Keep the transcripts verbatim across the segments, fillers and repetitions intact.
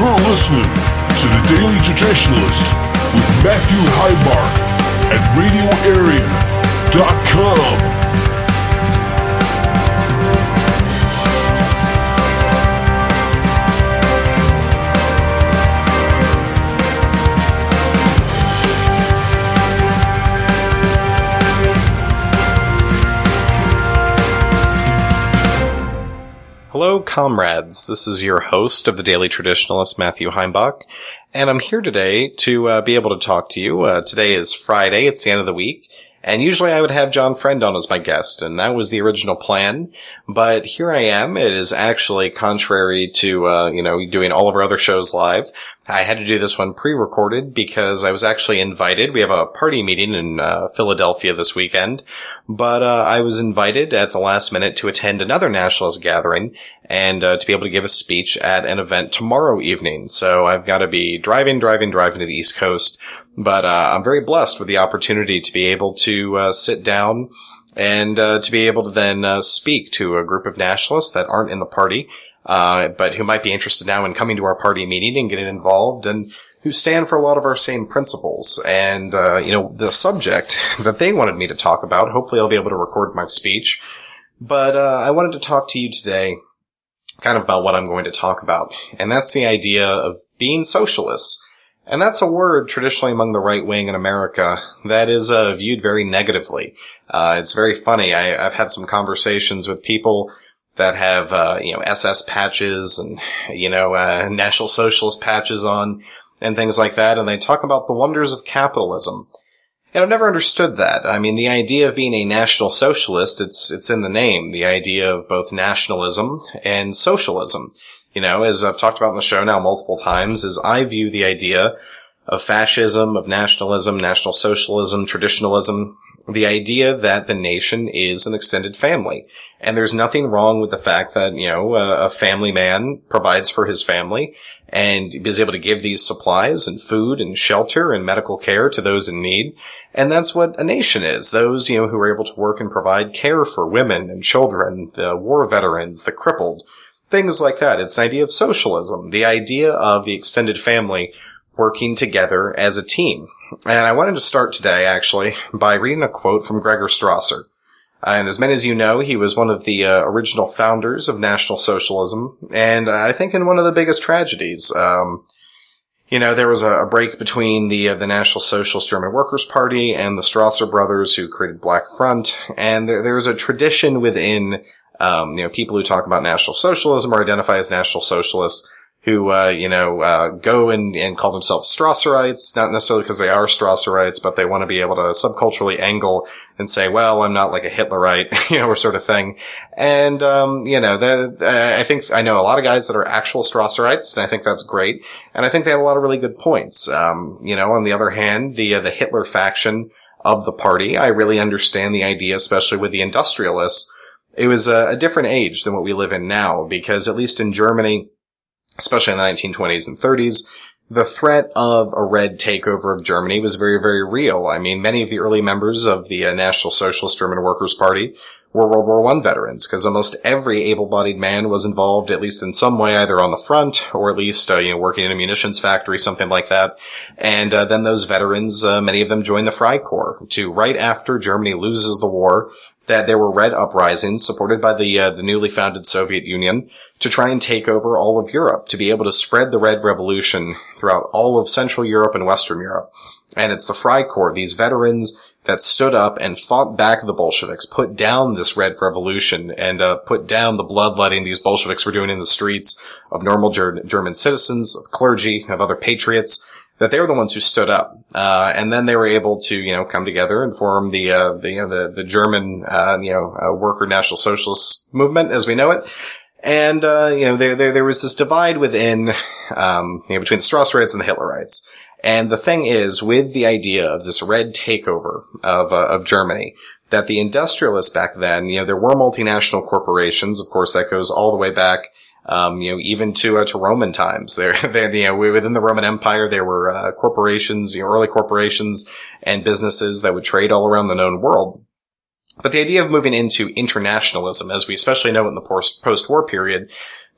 You're listening to The Daily Traditionalist with Matthew Heimbach at radio area dot com. Hello, comrades. This is your host of The Daily Traditionalist, Matthew Heimbach, and I'm here today to uh, be able to talk to you. Uh, today is Friday. It's the end of the week, and usually I would have John Friend on as my guest, and that was the original plan, but here I am. It is actually contrary to, uh, you know, doing all of our other shows live. I had to do this one pre-recorded because I was actually invited. We have a party meeting in uh, Philadelphia this weekend, but uh, I was invited at the last minute to attend another nationalist gathering and uh, to be able to give a speech at an event tomorrow evening. So I've got to be driving, driving, driving to the East Coast, but uh, I'm very blessed with the opportunity to be able to uh, sit down and uh, to be able to then uh, speak to a group of nationalists that aren't in the party, Uh, but who might be interested now in coming to our party meeting and getting involved, and who stand for a lot of our same principles. And, uh, you know, the subject that they wanted me to talk about, hopefully I'll be able to record my speech. But, uh, I wanted to talk to you today kind of about what I'm going to talk about. And that's the idea of being socialists. And that's a word traditionally among the right wing in America that is, uh, viewed very negatively. Uh, it's very funny. I, I've had some conversations with people that have, uh, you know, S S patches and, you know, uh, National Socialist patches on and things like that. And they talk about the wonders of capitalism. And I've never understood that. I mean, the idea of being a National Socialist, it's, it's in the name. The idea of both nationalism and socialism. You know, as I've talked about in the show now multiple times, is I view the idea of fascism, of nationalism, National Socialism, traditionalism, the idea that the nation is an extended family. And there's nothing wrong with the fact that, you know, a, a family man provides for his family and is able to give these supplies and food and shelter and medical care to those in need. And that's what a nation is. Those, you know, who are able to work and provide care for women and children, the war veterans, the crippled, things like that. It's an idea of socialism, the idea of the extended family working together as a team. And I wanted to start today, actually, by reading a quote from Gregor Strasser. Uh, and as many as you know, he was one of the uh, original founders of National Socialism, and uh, I think in one of the biggest tragedies. Um, you know, there was a, a break between the uh, the National Socialist German Workers' Party and the Strasser brothers, who created Black Front, and there, there was a tradition within, um, you know, people who talk about National Socialism or identify as National Socialists, who, uh, you know, uh, go and, and call themselves Strasserites, not necessarily because they are Strasserites, but they want to be able to subculturally angle and say, well, I'm not like a Hitlerite, you know, or sort of thing. And, um, you know, the, uh, I think, I know a lot of guys that are actual Strasserites, and I think that's great. And I think they have a lot of really good points. Um, you know, on the other hand, the, uh, the Hitler faction of the party, I really understand the idea, especially with the industrialists. It was a, a different age than what we live in now, because at least in Germany, especially in the nineteen twenties and thirties, the threat of a red takeover of Germany was very, very real. I mean, many of the early members of the uh, National Socialist German Workers' Party were World War One veterans, because almost every able-bodied man was involved, at least in some way, either on the front or at least, uh, you know, working in a munitions factory, something like that. And uh, then those veterans, uh, many of them joined the Freikorps to, right after Germany loses the war, that there were red uprisings supported by the uh, the newly founded Soviet Union to try and take over all of Europe, to be able to spread the Red Revolution throughout all of Central Europe and Western Europe. And it's the Freikorps, these veterans that stood up and fought back the Bolsheviks, put down this Red Revolution, and uh, put down the bloodletting these Bolsheviks were doing in the streets of normal ger- German citizens, of clergy, of other patriots, that they were the ones who stood up. Uh, and then they were able to, you know, come together and form the, uh, the, you know, the, the German, uh, you know, uh, worker National Socialist movement as we know it. And, uh, you know, there, there, there was this divide within, um, you know, between the Strasserites and the Hitlerites. And the thing is, with the idea of this red takeover of, uh, of Germany, that the industrialists back then, you know, there were multinational corporations. Of course, that goes all the way back, Um, you know, even to, uh, to Roman times. There, there, you know, within the Roman Empire, there were, uh, corporations, you know, early corporations and businesses that would trade all around the known world. But the idea of moving into internationalism, as we especially know in the post-war period,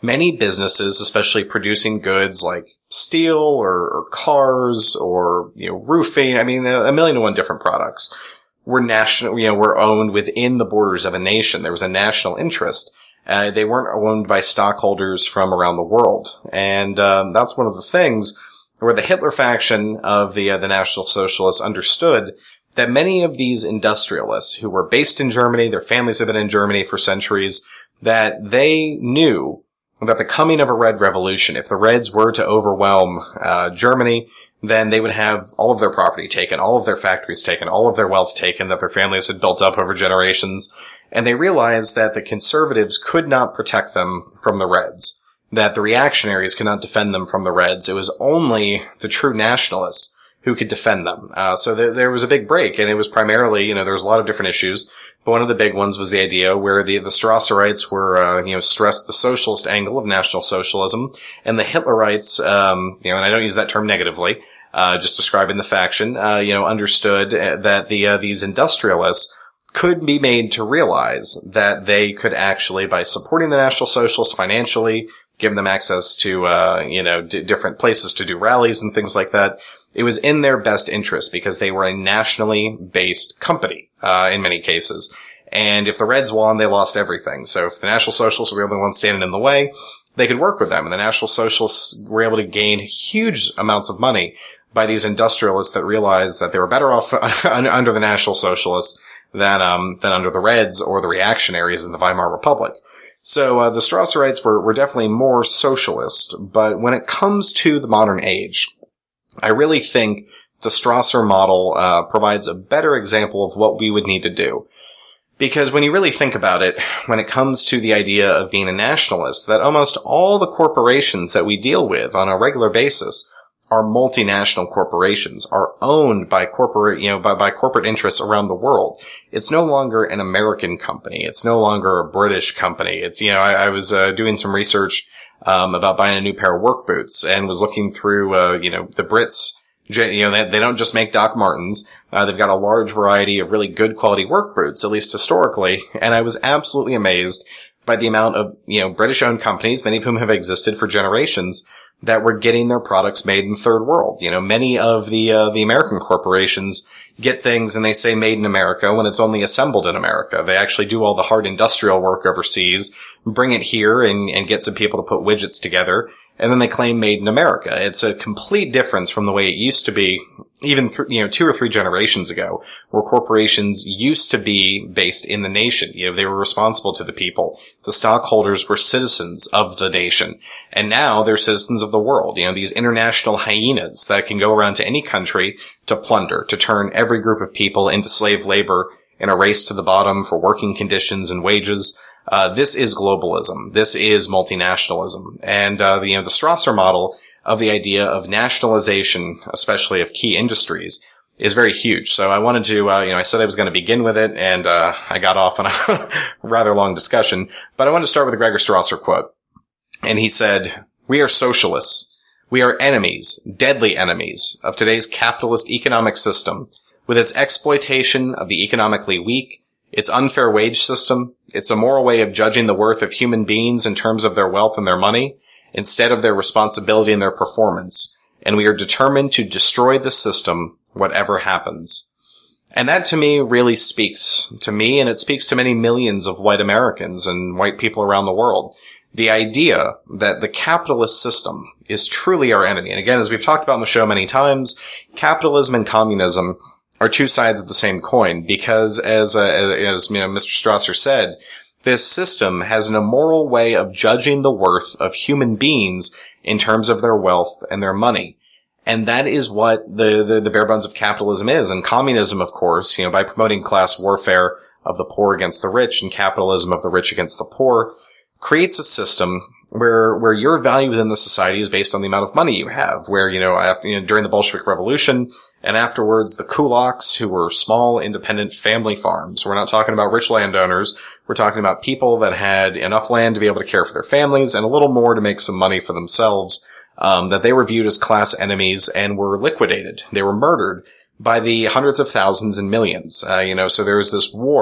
many businesses, especially producing goods like steel or, or cars or, you know, roofing, I mean, a million and one different products, were national, you know, were owned within the borders of a nation. There was a national interest. Uh, they weren't owned by stockholders from around the world. And, um, that's one of the things where the Hitler faction of the, uh, the National Socialists understood that many of these industrialists who were based in Germany, their families have been in Germany for centuries, that they knew that the coming of a Red Revolution, if the Reds were to overwhelm, uh, Germany, then they would have all of their property taken, all of their factories taken, all of their wealth taken that their families had built up over generations. And they realized that the conservatives could not protect them from the Reds, that the reactionaries could not defend them from the Reds. It was only the true nationalists who could defend them. Uh, so there, there was a big break, and it was primarily, you know, there was a lot of different issues, but one of the big ones was the idea where the, the Strasserites were, uh, you know, stressed the socialist angle of National Socialism, and the Hitlerites, um, you know, and I don't use that term negatively, uh, just describing the faction, uh, you know, understood that the, uh, these industrialists could be made to realize that they could actually, by supporting the National Socialists financially, giving them access to, uh, you know, d- different places to do rallies and things like that, it was in their best interest because they were a nationally based company, uh, in many cases. And if the Reds won, they lost everything. So if the National Socialists were the only ones standing in the way, they could work with them. And the National Socialists were able to gain huge amounts of money by these industrialists that realized that they were better off under the National Socialists than, um, than under the Reds or the reactionaries in the Weimar Republic. So, uh, the Strasserites were, were definitely more socialist. But when it comes to the modern age, I really think the Strasser model, uh, provides a better example of what we would need to do. Because when you really think about it, when it comes to the idea of being a nationalist, that almost all the corporations that we deal with on a regular basis are multinational corporations, are owned by corporate, you know, by, by corporate interests around the world. It's no longer an American company. It's no longer a British company. It's, you know, I, I was, uh, doing some research Um, about buying a new pair of work boots and was looking through, uh, you know, the Brits, you know, they, they don't just make Doc Martens. Uh, they've got a large variety of really good quality work boots, at least historically. And I was absolutely amazed by the amount of, you know, British owned companies, many of whom have existed for generations, that were getting their products made in the third world. You know, many of the, uh, the American corporations get things and they say made in America when it's only assembled in America. They actually do all the hard industrial work overseas, bring it here and, and get some people to put widgets together, and then they claim made in America. It's a complete difference from the way it used to be even, th- you know, two or three generations ago, where corporations used to be based in the nation. You know, they were responsible to the people. The stockholders were citizens of the nation. And now they're citizens of the world. You know, these international hyenas that can go around to any country to plunder, to turn every group of people into slave labor in a race to the bottom for working conditions and wages. Uh, this is globalism. This is multinationalism. And, uh, the, you know, the Strasser model of the idea of nationalization, especially of key industries, is very huge. So I wanted to, uh, you know, I said I was going to begin with it, and, uh, I got off on a rather long discussion, but I wanted to start with a Gregor Strasser quote. And he said, "We are socialists. We are enemies, deadly enemies, of today's capitalist economic system, with its exploitation of the economically weak, its unfair wage system, its immoral way of judging the worth of human beings in terms of their wealth and their money, instead of their responsibility and their performance. And we are determined to destroy the system, whatever happens." And that to me really speaks to me, and it speaks to many millions of white Americans and white people around the world. The idea that the capitalist system is truly our enemy. And again, as we've talked about on the show many times, capitalism and communism are two sides of the same coin, because as, uh, as, you know, Mister Strasser said, this system has an immoral way of judging the worth of human beings in terms of their wealth and their money. And that is what the, the, the bare bones of capitalism is. And communism, of course, you know, by promoting class warfare of the poor against the rich and capitalism of the rich against the poor, creates a system where, where your value within the society is based on the amount of money you have, where, you know, after, you know, during the Bolshevik Revolution and afterwards, the kulaks, who were small, independent family farms. We're not talking about rich landowners. We're talking about people that had enough land to be able to care for their families and a little more to make some money for themselves, um, that they were viewed as class enemies and were liquidated. They were murdered by the hundreds of thousands and millions. Uh, you know, so there was this war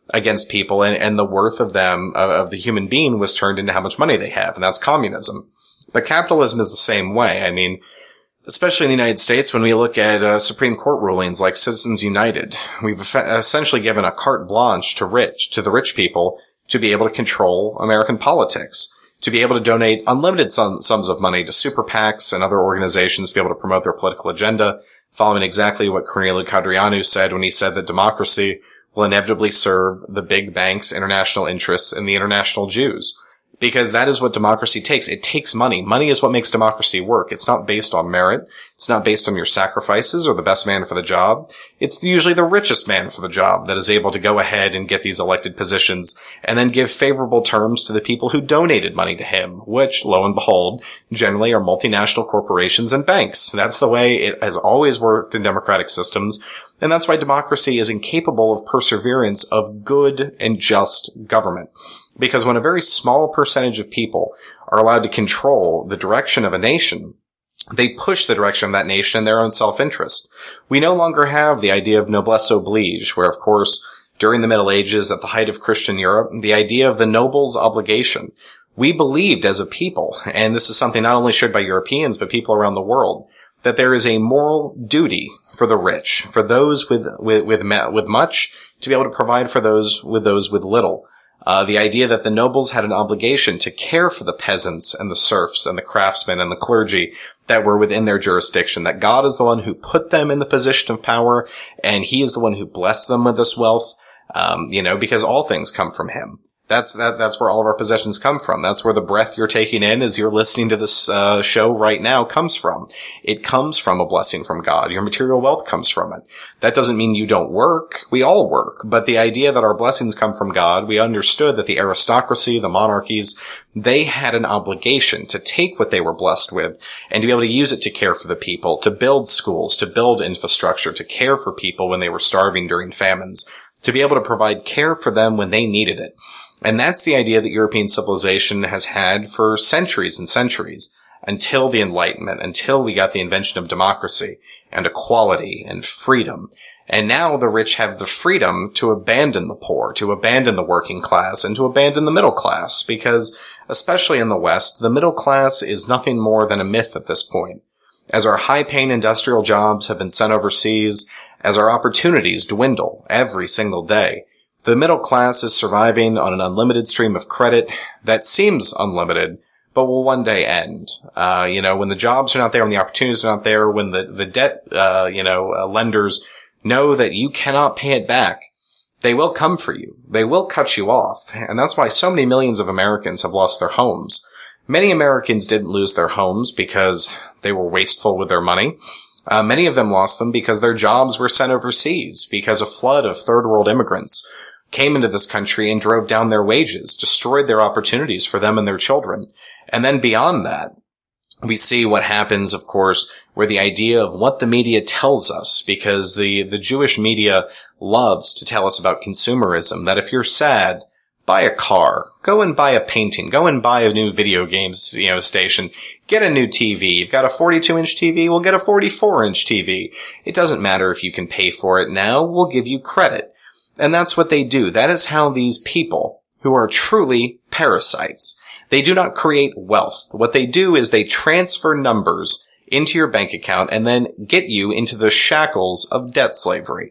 against people, and, and the worth of them, of, of the human being, was turned into how much money they have, and that's communism. But capitalism is the same way. I mean, especially in the United States, when we look at uh, Supreme Court rulings like Citizens United, we've essentially given a carte blanche to rich, to the rich people to be able to control American politics, to be able to donate unlimited sum, sums of money to super PACs and other organizations to be able to promote their political agenda, following exactly what Corneliu Cadrianu said when he said that democracy will inevitably serve the big banks' international interests and the international Jews. Because that is what democracy takes. It takes money. Money is what makes democracy work. It's not based on merit. It's not based on your sacrifices or the best man for the job. It's usually the richest man for the job that is able to go ahead and get these elected positions and then give favorable terms to the people who donated money to him, which, lo and behold, generally are multinational corporations and banks. That's the way it has always worked in democratic systems. And that's why democracy is incapable of perseverance of good and just government. Because when a very small percentage of people are allowed to control the direction of a nation, they push the direction of that nation in their own self-interest. We no longer have the idea of noblesse oblige, where, of course, during the Middle Ages, at the height of Christian Europe, the idea of the noble's obligation. We believed as a people, and this is something not only shared by Europeans, but people around the world, that there is a moral duty for the rich, for those with, with, with, with much, to be able to provide for those with those with little. Uh, the idea that the nobles had an obligation to care for the peasants and the serfs and the craftsmen and the clergy that were within their jurisdiction, that God is the one who put them in the position of power, and he is the one who blessed them with this wealth, um, you know, because all things come from him. That's, that, that's where all of our possessions come from. That's where the breath you're taking in as you're listening to this, uh, show right now comes from. It comes from a blessing from God. Your material wealth comes from it. That doesn't mean you don't work. We all work. But the idea that our blessings come from God, we understood that the aristocracy, the monarchies, they had an obligation to take what they were blessed with and to be able to use it to care for the people, to build schools, to build infrastructure, to care for people when they were starving during famines, to be able to provide care for them when they needed it. And that's the idea that European civilization has had for centuries and centuries, until the Enlightenment, until we got the invention of democracy and equality and freedom. And now the rich have the freedom to abandon the poor, to abandon the working class, and to abandon the middle class, because, especially in the West, the middle class is nothing more than a myth at this point. As our high-paying industrial jobs have been sent overseas, as our opportunities dwindle every single day, the middle class is surviving on an unlimited stream of credit that seems unlimited, but will one day end. Uh, you know, when the jobs are not there, when the opportunities are not there, when the, the debt, uh, you know, uh, lenders know that you cannot pay it back, they will come for you. They will cut you off. And that's why so many millions of Americans have lost their homes. Many Americans didn't lose their homes because they were wasteful with their money. Uh, many of them lost them because their jobs were sent overseas, because a flood of third world immigrants came into this country and drove down their wages, destroyed their opportunities for them and their children. And then beyond that, we see what happens, of course, where the idea of what the media tells us, because the, the Jewish media loves to tell us about consumerism, that if you're sad, buy a car, go and buy a painting, go and buy a new video games, you know, station, get a new T V. You've got a forty-two inch T V, we'll get a forty-four inch T V. It doesn't matter if you can pay for it now, we'll give you credit. And that's what they do. That is how these people, who are truly parasites, they do not create wealth. What they do is they transfer numbers into your bank account and then get you into the shackles of debt slavery.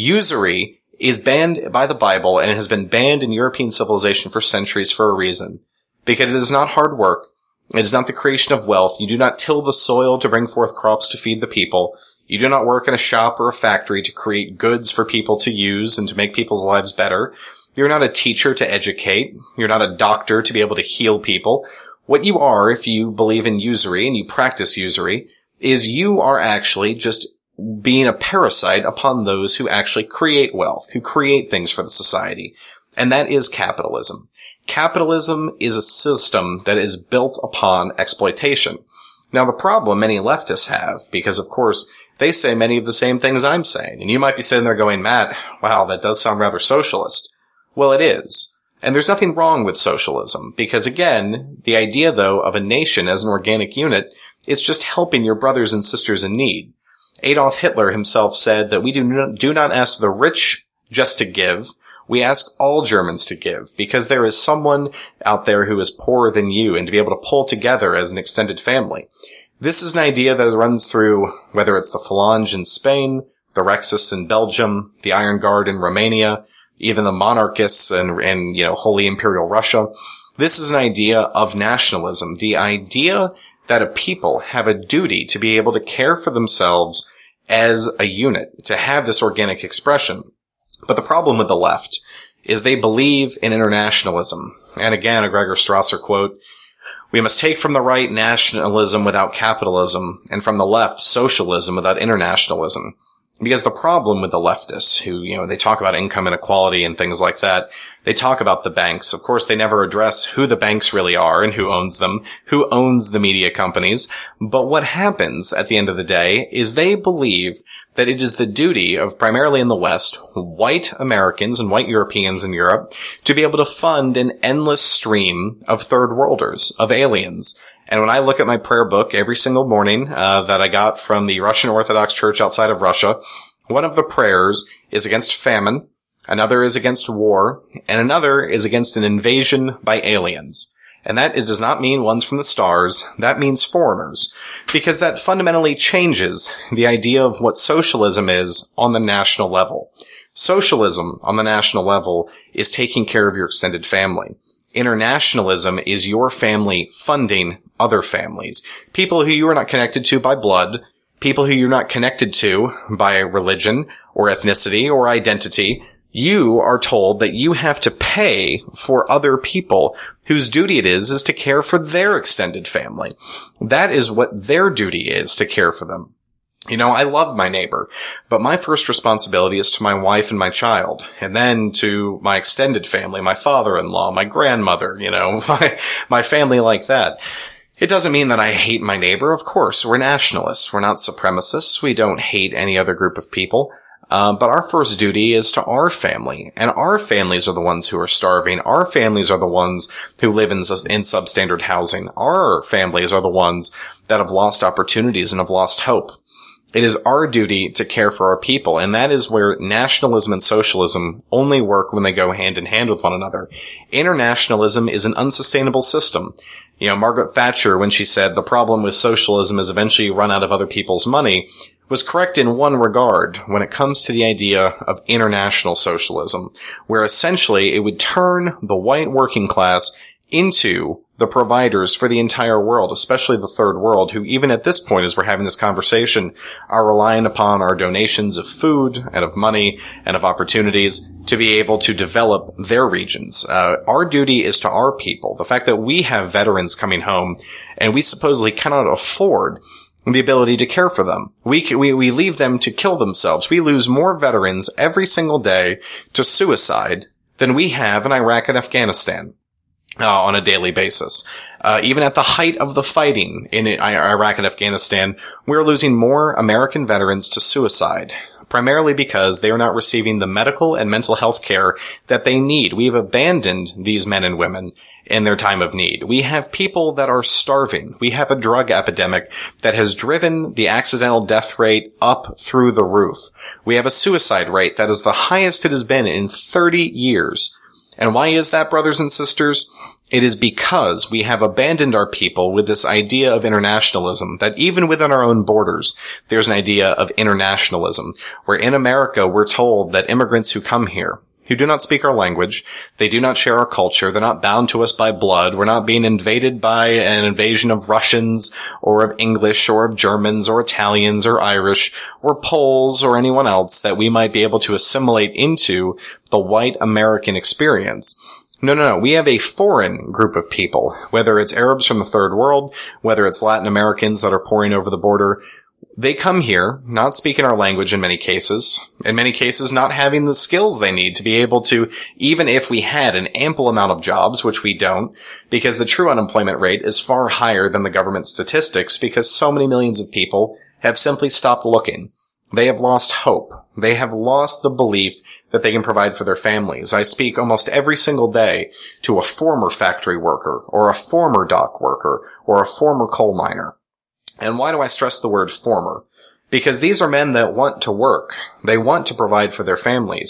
Usury is banned by the Bible and has been banned in European civilization for centuries for a reason. Because it is not hard work. It is not the creation of wealth. You do not till the soil to bring forth crops to feed the people. You do not work in a shop or a factory to create goods for people to use and to make people's lives better. You're not a teacher to educate. You're not a doctor to be able to heal people. What you are, if you believe in usury and you practice usury, is you are actually just being a parasite upon those who actually create wealth, who create things for the society. And that is capitalism. Capitalism is a system that is built upon exploitation. Now, the problem many leftists have, because, of course, they say many of the same things I'm saying. And you might be sitting there going, Matt, wow, that does sound rather socialist. Well, it is. And there's nothing wrong with socialism. Because, again, the idea, though, of a nation as an organic unit, it's just helping your brothers and sisters in need. Adolf Hitler himself said that we do not, do not ask the rich just to give. We ask all Germans to give because there is someone out there who is poorer than you, and to be able to pull together as an extended family. This is an idea that runs through whether it's the Phalange in Spain, the Rexus in Belgium, the Iron Guard in Romania, even the monarchists and, and, you know, Holy Imperial Russia. This is an idea of nationalism. The idea that a people have a duty to be able to care for themselves as a unit, to have this organic expression. But the problem with the left is they believe in internationalism. And again, a Gregor Strasser quote, "We must take from the right nationalism without capitalism, and from the left socialism without internationalism." Because the problem with the leftists, who, you know, they talk about income inequality and things like that, they talk about the banks. Of course, they never address who the banks really are and who owns them, who owns the media companies. But what happens at the end of the day is they believe that it is the duty of, primarily in the West, white Americans and white Europeans in Europe to be able to fund an endless stream of third worlders, of aliens. And when I look at my prayer book every single morning uh, that I got from the Russian Orthodox Church outside of Russia, one of the prayers is against famine, another is against war, and another is against an invasion by aliens. And that it does not mean ones from the stars, that means foreigners, because that fundamentally changes the idea of what socialism is on the national level. Socialism on the national level is taking care of your extended family. Internationalism is your family funding other families. People who you are not connected to by blood, people who you're not connected to by religion or ethnicity or identity. You are told that you have to pay for other people whose duty it is is to care for their extended family. That is what their duty is, to care for them. You know, I love my neighbor, but my first responsibility is to my wife and my child, and then to my extended family, my father-in-law, my grandmother, you know, my, my family like that. It doesn't mean that I hate my neighbor. Of course, we're nationalists. We're not supremacists. We don't hate any other group of people. Uh, but our first duty is to our family, and our families are the ones who are starving. Our families are the ones who live in, in substandard housing. Our families are the ones that have lost opportunities and have lost hope. It is our duty to care for our people, and that is where nationalism and socialism only work when they go hand in hand with one another. Internationalism is an unsustainable system. You know, Margaret Thatcher, when she said the problem with socialism is eventually you run out of other people's money, was correct in one regard when it comes to the idea of international socialism, where essentially it would turn the white working class into the providers for the entire world, especially the third world, who even at this point, as we're having this conversation, are relying upon our donations of food and of money and of opportunities to be able to develop their regions. Uh, our duty is to our people. The fact that we have veterans coming home and we supposedly cannot afford the ability to care for them. We, we, we leave them to kill themselves. We lose more veterans every single day to suicide than we have in Iraq and Afghanistan. Uh, on a daily basis. Uh, even at the height of the fighting in Iraq and Afghanistan, we're losing more American veterans to suicide, primarily because they are not receiving the medical and mental health care that they need. We've abandoned these men and women in their time of need. We have people that are starving. We have a drug epidemic that has driven the accidental death rate up through the roof. We have a suicide rate that is the highest it has been in thirty years. And why is that, brothers and sisters? It is because we have abandoned our people with this idea of internationalism, that even within our own borders, there's an idea of internationalism, where in America we're told that immigrants who come here, who do not speak our language, they do not share our culture, they're not bound to us by blood, we're not being invaded by an invasion of Russians, or of English, or of Germans, or Italians, or Irish, or Poles, or anyone else that we might be able to assimilate into the white American experience. No, no, no. We have a foreign group of people, whether it's Arabs from the third world, whether it's Latin Americans that are pouring over the border. They come here, not speaking our language in many cases, in many cases not having the skills they need to be able to, even if we had an ample amount of jobs, which we don't, because the true unemployment rate is far higher than the government statistics, because so many millions of people have simply stopped looking. They have lost hope. They have lost the belief that they can provide for their families. I speak almost every single day to a former factory worker, or a former dock worker, or a former coal miner. And why do I stress the word former? Because these are men that want to work. They want to provide for their families.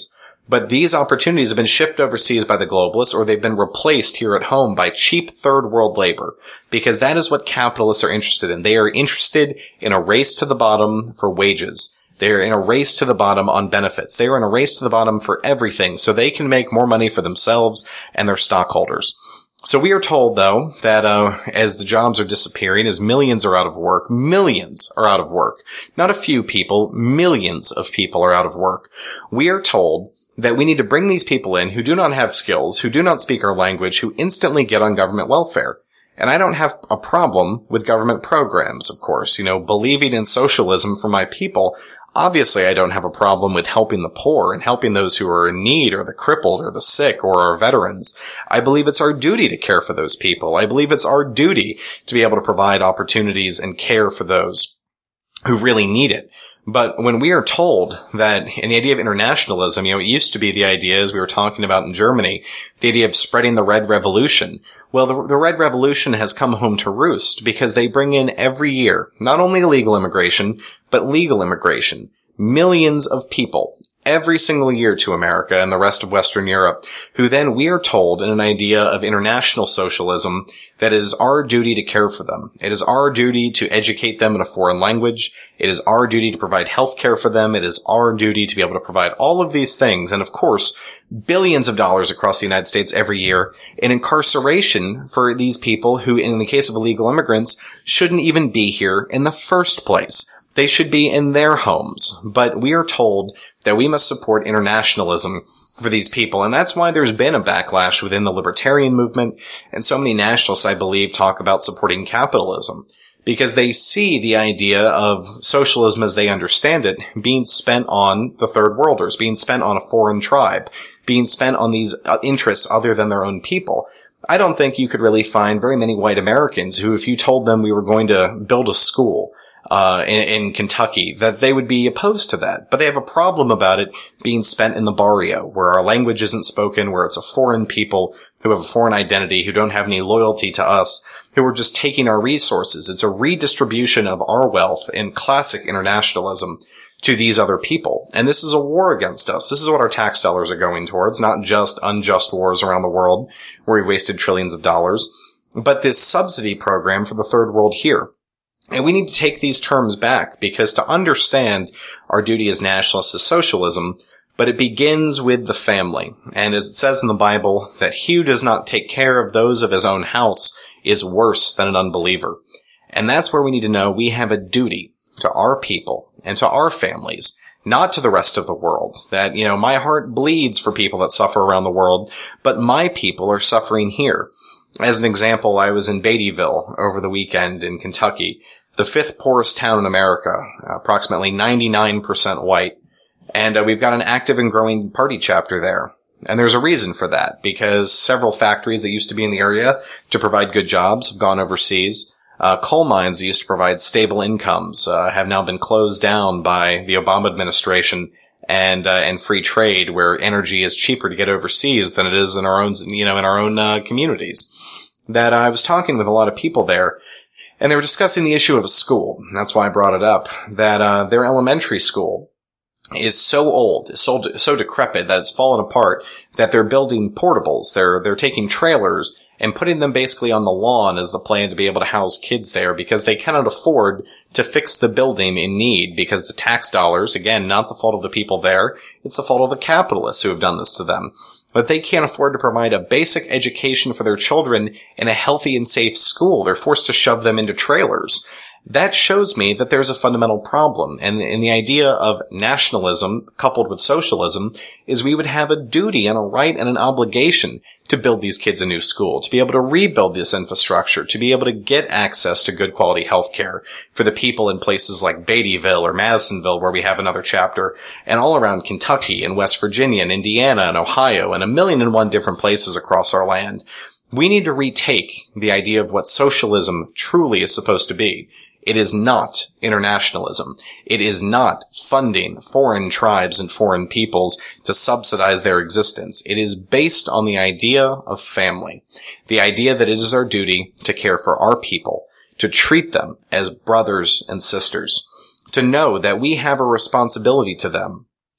But these opportunities have been shipped overseas by the globalists, or they've been replaced here at home by cheap third world labor, because that is what capitalists are interested in. They are interested in a race to the bottom for wages. They're in a race to the bottom on benefits. They are in a race to the bottom for everything, so they can make more money for themselves and their stockholders. So we are told, though, that uh as the jobs are disappearing, as millions are out of work, millions are out of work. Not a few people, millions of people are out of work. We are told that we need to bring these people in who do not have skills, who do not speak our language, who instantly get on government welfare. And I don't have a problem with government programs, of course. You know, believing in socialism for my people, obviously I don't have a problem with helping the poor and helping those who are in need, or the crippled, or the sick, or our veterans. I believe it's our duty to care for those people. I believe it's our duty to be able to provide opportunities and care for those who really need it. But when we are told that, in the idea of internationalism, you know, it used to be the idea, as we were talking about in Germany, the idea of spreading the Red Revolution. Well, the, the Red Revolution has come home to roost because they bring in every year, not only illegal immigration, but legal immigration. Millions of people every single year to America and the rest of Western Europe, who then we are told in an idea of international socialism that it is our duty to care for them. It is our duty to educate them in a foreign language. It is our duty to provide health care for them. It is our duty to be able to provide all of these things. And of course, billions of dollars across the United States every year in incarceration for these people who, in the case of illegal immigrants, shouldn't even be here in the first place. They should be in their homes. But we are told that we must support internationalism for these people. And that's why there's been a backlash within the libertarian movement. And so many nationalists, I believe, talk about supporting capitalism, because they see the idea of socialism as they understand it being spent on the third worlders, being spent on a foreign tribe, being spent on these interests other than their own people. I don't think you could really find very many white Americans who, if you told them we were going to build a school Uh, in, in Kentucky, that they would be opposed to that. But they have a problem about it being spent in the barrio, where our language isn't spoken, where it's a foreign people who have a foreign identity, who don't have any loyalty to us, who are just taking our resources. It's a redistribution of our wealth in classic internationalism to these other people. And this is a war against us. This is what our tax dollars are going towards, not just unjust wars around the world where we wasted trillions of dollars, but this subsidy program for the third world here. And we need to take these terms back, because to understand our duty as nationalists is socialism, but it begins with the family. And as it says in the Bible, that he who does not take care of those of his own house is worse than an unbeliever. And that's where we need to know we have a duty to our people and to our families, not to the rest of the world. That, you know, my heart bleeds for people that suffer around the world, but my people are suffering here. As an example, I was in Beattyville over the weekend in Kentucky, the fifth poorest town in America, approximately ninety-nine percent white. And uh, we've got an active and growing party chapter there. And there's a reason for that, because several factories that used to be in the area to provide good jobs have gone overseas. Uh, coal mines that used to provide stable incomes uh, have now been closed down by the Obama administration, and uh, and free trade, where energy is cheaper to get overseas than it is in our own, you know, in our own uh, communities. That I was talking with a lot of people there, and they were discussing the issue of a school. That's why I brought it up. That uh, their elementary school is so old, so so decrepit that it's fallen apart. That they're building portables. They're they're taking trailers and putting them basically on the lawn as the plan to be able to house kids there, because they cannot afford to fix the building in need, because the tax dollars, again, not the fault of the people there, it's the fault of the capitalists who have done this to them. But they can't afford to provide a basic education for their children in a healthy and safe school. They're forced to shove them into trailers. That shows me that there's a fundamental problem. And, and the idea of nationalism coupled with socialism is we would have a duty and a right and an obligation to build these kids a new school, to be able to rebuild this infrastructure, to be able to get access to good quality health care for the people in places like Beattyville or Madisonville, where we have another chapter, and all around Kentucky and West Virginia and Indiana and Ohio and a million and one different places across our land. We need to retake the idea of what socialism truly is supposed to be. It is not internationalism. It is not funding foreign tribes and foreign peoples to subsidize their existence. It is based on the idea of family. The idea that it is our duty to care for our people, to treat them as brothers and sisters, to know that we have a responsibility to them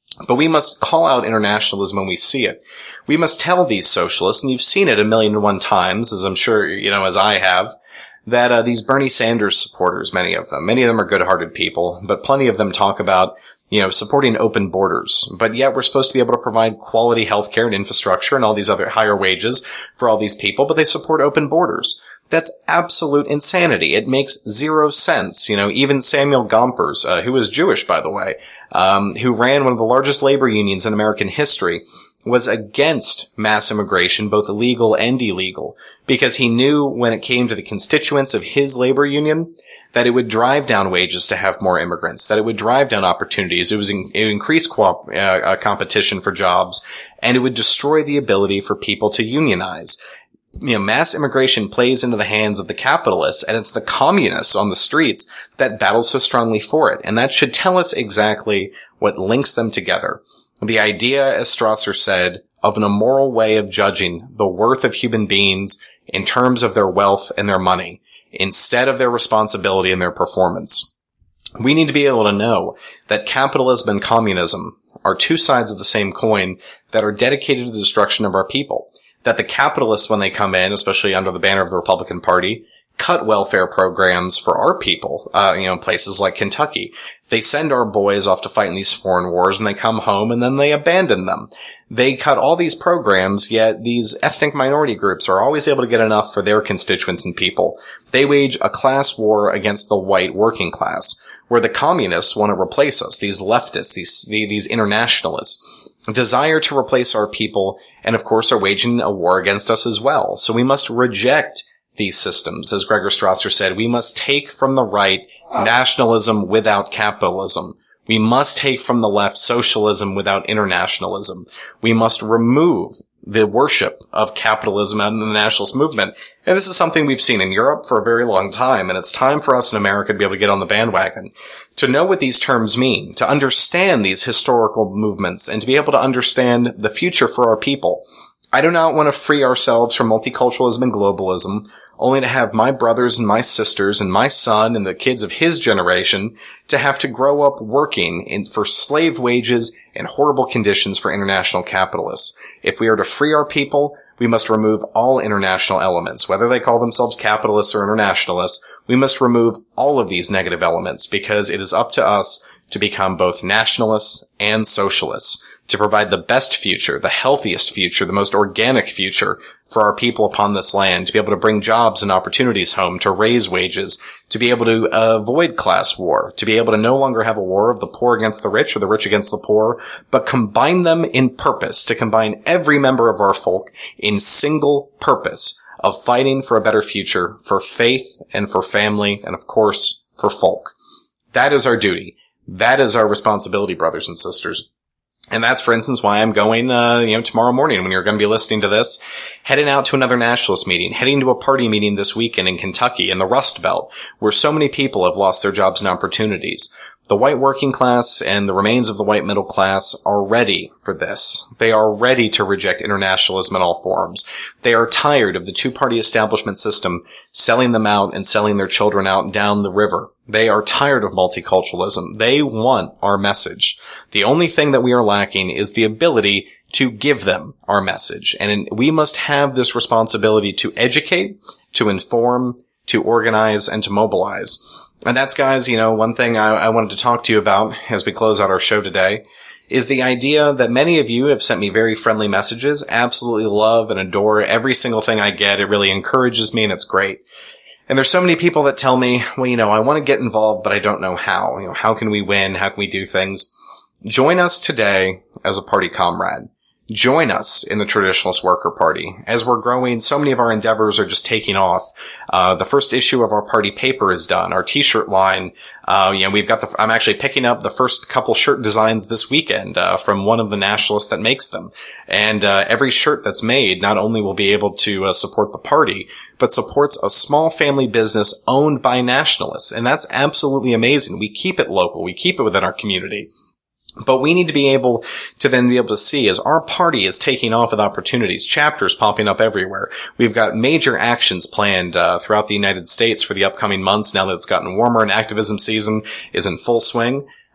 But we must call out internationalism when we see it. We must tell these socialists, and you've seen it a million and one times, as I'm sure, you know, as I have, that uh, these Bernie Sanders supporters, many of them, many of them are good-hearted people, but plenty of them talk about, you know, supporting open borders. But yet we're supposed to be able to provide quality healthcare and infrastructure and all these other higher wages for all these people, but they support open borders. That's absolute insanity. It makes zero sense. You know, even Samuel Gompers, uh, who was Jewish, by the way, um, who ran one of the largest labor unions in American history, was against mass immigration, both illegal and illegal, because he knew when it came to the constituents of his labor union that it would drive down wages to have more immigrants, that it would drive down opportunities, it was in, it would increase co- uh, competition for jobs, and it would destroy the ability for people to unionize. You know, mass immigration plays into the hands of the capitalists, and it's the communists on the streets that battle so strongly for it. And that should tell us exactly what links them together. The idea, as Strasser said, of an immoral way of judging the worth of human beings in terms of their wealth and their money, instead of their responsibility and their performance. We need to be able to know that capitalism and communism are two sides of the same coin that are dedicated to the destruction of our people. That the capitalists, when they come in, especially under the banner of the Republican Party, cut welfare programs for our people, uh, you know, places like Kentucky. They send our boys off to fight in these foreign wars, and they come home, and then they abandon them. They cut all these programs, yet these ethnic minority groups are always able to get enough for their constituents and people. They wage a class war against the white working class, where the communists want to replace us, these leftists, these, these internationalists, desire to replace our people, and of course are waging a war against us as well. So we must reject these systems. As Gregor Strasser said, we must take from the right nationalism without capitalism. We must take from the left socialism without internationalism. We must remove the worship of capitalism out of the nationalist movement. And this is something we've seen in Europe for a very long time, and it's time for us in America to be able to get on the bandwagon, to know what these terms mean, to understand these historical movements, and to be able to understand the future for our people. I do not want to free ourselves from multiculturalism and globalism, only to have my brothers and my sisters and my son and the kids of his generation to have to grow up working in, for slave wages and horrible conditions for international capitalists. If we are to free our people, we must remove all international elements. Whether they call themselves capitalists or internationalists, we must remove all of these negative elements, because it is up to us to become both nationalists and socialists, to provide the best future, the healthiest future, the most organic future for our people upon this land, to be able to bring jobs and opportunities home, to raise wages, to be able to avoid class war, to be able to no longer have a war of the poor against the rich or the rich against the poor, but combine them in purpose, to combine every member of our folk in single purpose of fighting for a better future, for faith and for family, and of course, for folk. That is our duty. That is our responsibility, brothers and sisters. And that's, for instance, why I'm going, uh, you know, tomorrow morning when you're going to be listening to this, heading out to another nationalist meeting, heading to a party meeting this weekend in Kentucky in the Rust Belt, where so many people have lost their jobs and opportunities. The white working class and the remains of the white middle class are ready for this. They are ready to reject internationalism in all forms. They are tired of the two-party establishment system selling them out and selling their children out down the river. They are tired of multiculturalism. They want our message. The only thing that we are lacking is the ability to give them our message. And we must have this responsibility to educate, to inform, to organize, and to mobilize. And that's, guys, you know, one thing I, I wanted to talk to you about as we close out our show today is the idea that many of you have sent me very friendly messages. Absolutely love and adore every single thing I get. It really encourages me, and it's great. And there's so many people that tell me, well, you know, I want to get involved, but I don't know how. You know, how can we win? How can we do things? Join us today as a party comrade. Join us in the Traditionalist Worker Party. As we're growing, so many of our endeavors are just taking off. Uh, the first issue of our party paper is done. Our t-shirt line, uh, you know, we've got the, I'm actually picking up the first couple shirt designs this weekend, uh, from one of the nationalists that makes them. And, uh, every shirt that's made not only will be able to uh, support the party, but supports a small family business owned by nationalists. And that's absolutely amazing. We keep it local. We keep it within our community. But we need to be able to then be able to see as our party is taking off with opportunities, chapters popping up everywhere. We've got major actions planned uh, throughout the United States for the upcoming months now that it's gotten warmer and activism season is in full swing.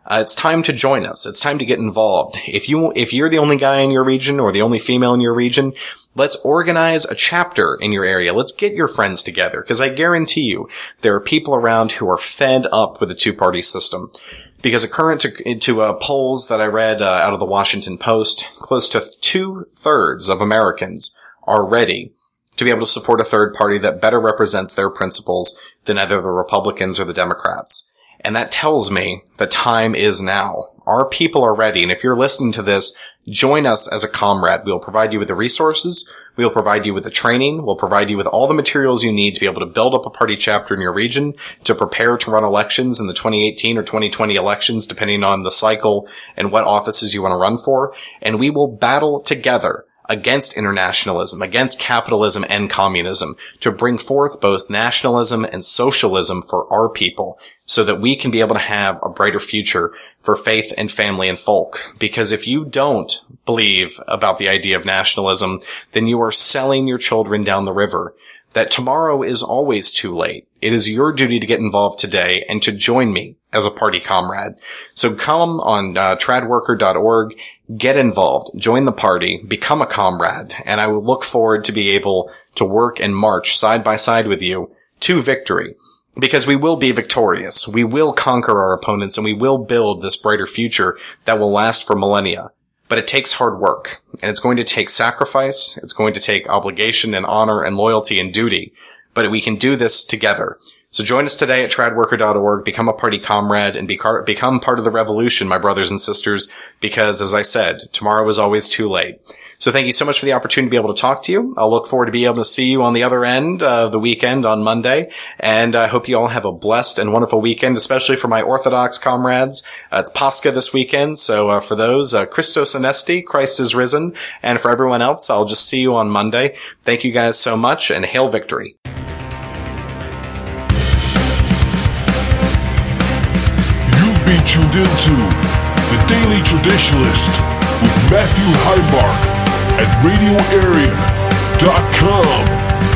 Uh, it's time to join us. It's time to get involved. If you, if you're the only guy in your region or the only female in your region, let's organize a chapter in your area. Let's get your friends together, because I guarantee you there are people around who are fed up with the two-party system. Because according to, to uh, polls that I read uh, out of the Washington Post, close to two-thirds of Americans are ready to be able to support a third party that better represents their principles than either the Republicans or the Democrats. And that tells me the time is now. Our people are ready. And if you're listening to this, join us as a comrade. We'll provide you with the resources. We'll provide you with the training. We'll provide you with all the materials you need to be able to build up a party chapter in your region, to prepare to run elections in the twenty eighteen or twenty twenty elections, depending on the cycle and what offices you want to run for. And we will battle together against internationalism, against capitalism and communism, to bring forth both nationalism and socialism for our people, so that we can be able to have a brighter future for faith and family and folk. Because if you don't believe about the idea of nationalism, then you are selling your children down the river. That tomorrow is always too late. It is your duty to get involved today and to join me as a party comrade. So come on uh, trad worker dot org, get involved, join the party, become a comrade, and I will look forward to be able to work and march side by side with you to victory. Because we will be victorious. We will conquer our opponents, and we will build this brighter future that will last for millennia. But it takes hard work, and it's going to take sacrifice, it's going to take obligation and honor and loyalty and duty, but we can do this together. So join us today at trad worker dot org, become a party comrade, and be car- become part of the revolution, my brothers and sisters, because, as I said, tomorrow is always too late. So thank you so much for the opportunity to be able to talk to you. I'll look forward to being able to see you on the other end of the weekend on Monday. And I hope you all have a blessed and wonderful weekend, especially for my Orthodox comrades. Uh, it's Pascha this weekend. So uh, for those, uh, Christos Anesti, Christ is risen. And for everyone else, I'll just see you on Monday. Thank you guys so much, and hail victory. You've been tuned into The Daily Traditionalist with Matthew Heimbach at radio area dot com.